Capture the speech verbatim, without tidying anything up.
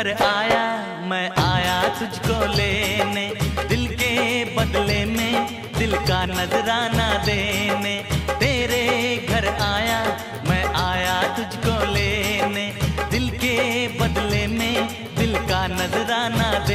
घर आया मैं आया तुझको लेने, दिल के बदले में दिल का नजराना देने। तेरे घर आया मैं आया तुझको लेने, दिल के बदले में दिल का नजराना